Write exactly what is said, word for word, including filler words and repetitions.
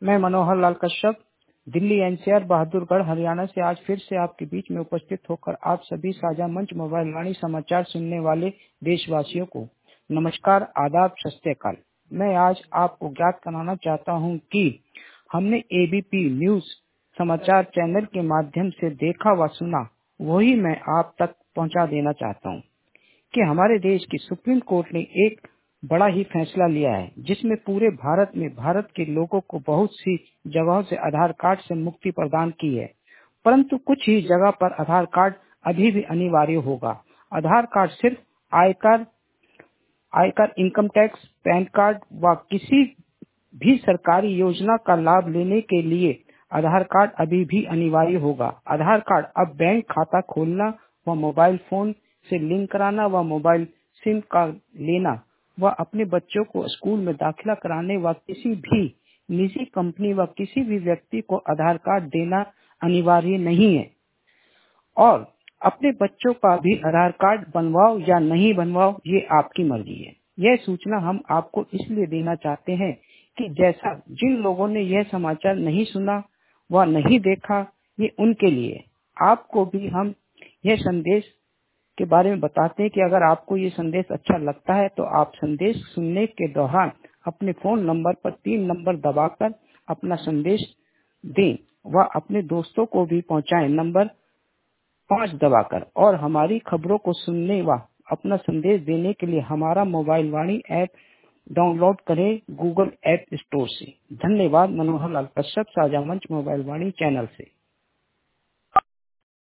मैं मनोहर लाल कश्यप दिल्ली एनसीआर बहादुरगढ़ हरियाणा से आज फिर से आपके बीच में उपस्थित होकर आप सभी साझा मंच मोबाइल वाणी समाचार सुनने वाले देशवासियों को नमस्कार, आदाब, सत श्री अकाल। मैं आज आपको ज्ञात कराना चाहता हूं कि हमने एबीपी न्यूज समाचार चैनल के माध्यम से देखा व सुना, वही मैं आप तक पहुंचा देना चाहता हूं कि हमारे देश की सुप्रीम कोर्ट ने एक बड़ा ही फैसला लिया है, जिसमें पूरे भारत में भारत के लोगों को बहुत सी जगहों से आधार कार्ड से मुक्ति प्रदान की है, परंतु कुछ ही जगह पर आधार कार्ड अभी भी अनिवार्य होगा। आधार कार्ड सिर्फ आयकर आयकर इनकम टैक्स, पैन कार्ड व किसी भी सरकारी योजना का लाभ लेने के लिए आधार कार्ड अभी भी अनिवार्य होगा। आधार कार्ड अब बैंक खाता खोलना व मोबाइल फोन से लिंक कराना व मोबाइल सिम कार्ड लेना व अपने बच्चों को स्कूल में दाखिला कराने व किसी भी निजी कंपनी व किसी भी व्यक्ति को आधार कार्ड देना अनिवार्य नहीं है। और अपने बच्चों का भी आधार कार्ड बनवाओ या नहीं बनवाओ, ये आपकी मर्जी है। यह सूचना हम आपको इसलिए देना चाहते हैं कि जैसा जिन लोगों ने यह समाचार नहीं सुना व नहीं देखा, ये उनके लिए। आपको भी हम यह संदेश के बारे में बताते हैं कि अगर आपको ये संदेश अच्छा लगता है तो आप संदेश सुनने के दौरान अपने फोन नंबर पर तीन नंबर दबाकर अपना संदेश दें व अपने दोस्तों को भी पहुंचाएं नंबर पाँच दबाकर। और हमारी खबरों को सुनने व अपना संदेश देने के लिए हमारा मोबाइल वाणी ऐप डाउनलोड करें गूगल ऐप स्टोर से। धन्यवाद। मनोहर लाल कश्यप, साझा मंच मोबाइल वाणी चैनल से।